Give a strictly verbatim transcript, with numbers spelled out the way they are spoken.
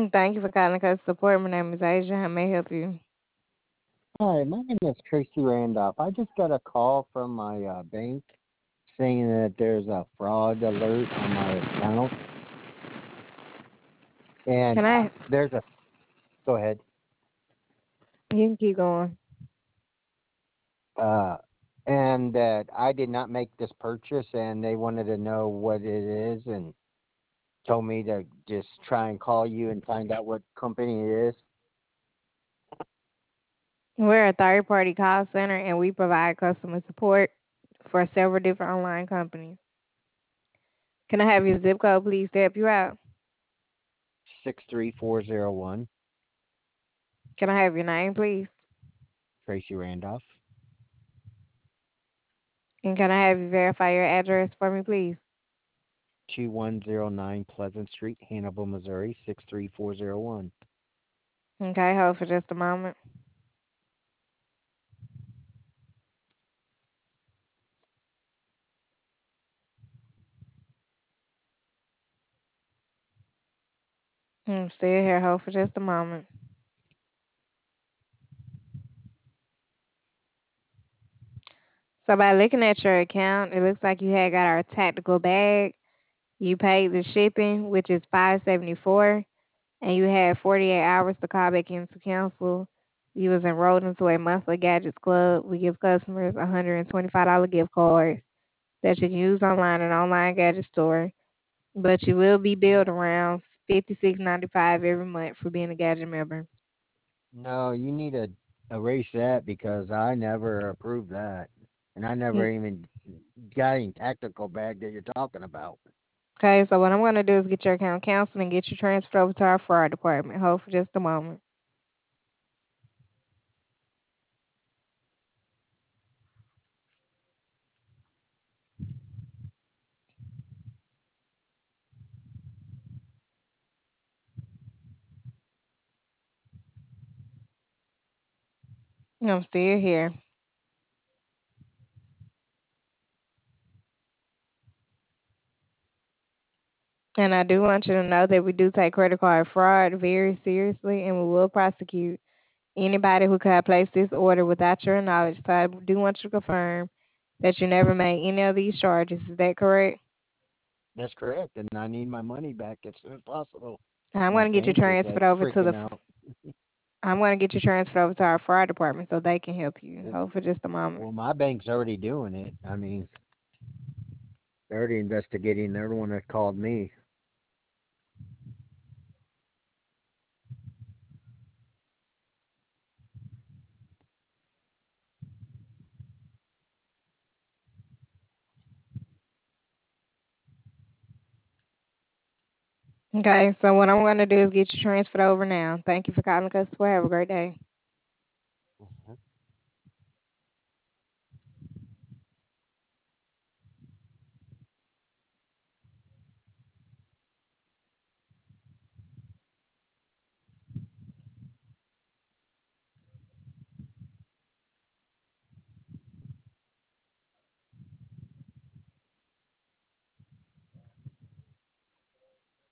Thank you for calling customer support. My name is Asia. How may I help you? Hi, my name is Tracy Randolph. I just got a call from my uh, bank saying that there's a fraud alert on my account, and Can I? there's a go ahead, You can keep going. uh, and that I did not make this purchase, and they wanted to know what it is, and told me to just try and call you and find out what company it is. We're a third party call center and we provide customer support for several different online companies. Can I have your zip code, please, to help you out? Six three four zero one, Can I have your name, please? Tracy Randolph, And can I have you verify your address for me, please? two one zero nine Pleasant Street, Hannibal, Missouri six three four zero one. Okay, hold for just a moment. I'm still here. Hold for just a moment. So by looking at your account, it looks like you had got our tactical bag. You paid the shipping, which is five seventy four, and you had forty-eight hours to call back in to cancel. You was enrolled into a monthly gadgets club. We give customers one hundred twenty-five dollars gift cards that you can use online and online gadget store, but you will be billed around fifty-six ninety-five every month for being a gadget member. No, you need to erase that because I never approved that. And I Mm, never even got any tactical bag that you're talking about. Okay, so what I'm going to do is get your account canceled and get you transferred over to our fraud department. Hold for just a moment. I'm still here. And I do want you to know that we do take credit card fraud very seriously and we will prosecute anybody who could have placed this order without your knowledge. So I do want you to confirm that you never made any of these charges. Is that correct? That's correct. And I need my money back as soon as possible. I'm My going to get you bank is transferred like over to the. freaking out. I'm going to get you transferred over to our fraud department so they can help you. Well, Hold for just a moment. well, my bank's already doing it. I mean, they're already investigating. They're the one that called me. Okay, so what I'm going to do is get you transferred over now. Thank you for calling us. Have a great day.